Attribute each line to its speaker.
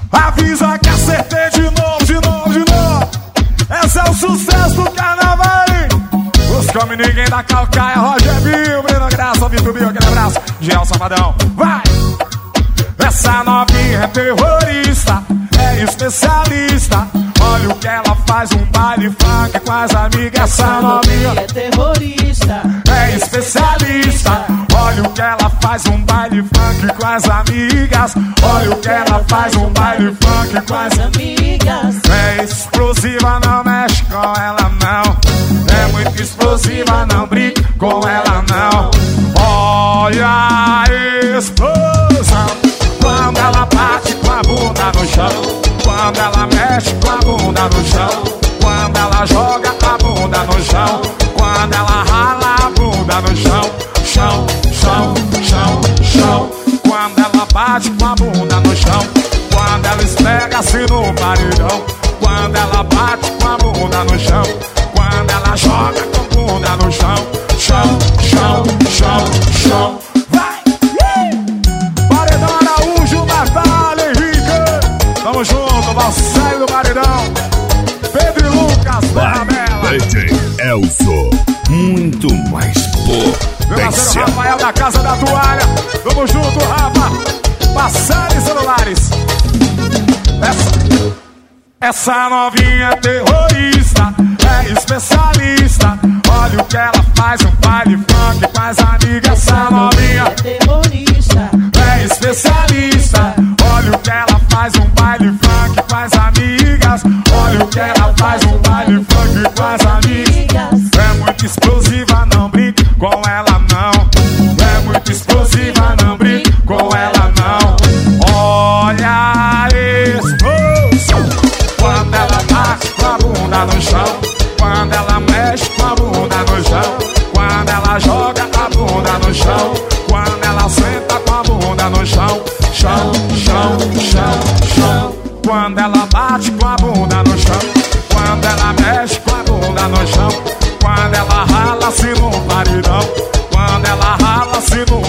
Speaker 1: Avisa que acertei de novo, de novo, de novo. Esse é o sucesso do carnaval, hein? Buscou ninguém da Calcaia, Roger Bill, Breno Graça, Vitor Bill, aquele abraço, Gel Safadão, vai! Essa novinha é terrorista, é especialista. Olha o que ela faz, um baile funk com as amigas. Essa novinha
Speaker 2: é terrorista,
Speaker 1: é especialista. Olha o que ela faz, um baile funk com as amigas. Olha o que ela faz, um baile funk com as amigas. É explosiva, não mexe com ela não. É muito explosiva, não brinca com ela não. Olha a explosão quando ela bate com a bunda no chão. Quando ela mexe com a bunda no chão. Quando ela joga a bunda no chão. Quando ela rala a bunda no chão. Chão, chão, chão, chão. Quando ela bate com a bunda no chão. Quando ela esfrega-se no paredão. Quando ela bate com a bunda no chão. Quando ela joga com a bunda no chão. Chão, chão, chão, chão. Vai! Paredão Araújo, Natália, Henrique. Tamo junto, Valsério do Paredão. Pedro e Lucas, Terra Bela.
Speaker 3: DJ Elzo, muito mais
Speaker 1: Meu parceiro Rafael da Casa da Toalha. Tamo junto, Rafa. Passando celulares. Essa novinha é terrorista, é especialista. Olha o que ela faz, um baile funk com as amigas. Essa novinha
Speaker 2: é terrorista,
Speaker 1: é especialista. Olha o que ela faz, um baile funk com as amigas. Olha o que ela faz, um baile funk com as amigas. É muito explosiva, não brinque com ela não. É muito explosiva, não brinque com ela não. Olha a explosão quando ela bate com a bunda no chão. Quando ela mexe com a bunda no chão. Quando ela joga a bunda no chão. Quando ela senta com a bunda no chão. Chão, chão, chão, chão. Quando ela bate com a bunda no chão. Quando ela mexe com a bunda no chão. Quando ela rala-se no paredão. Quando ela rala-se no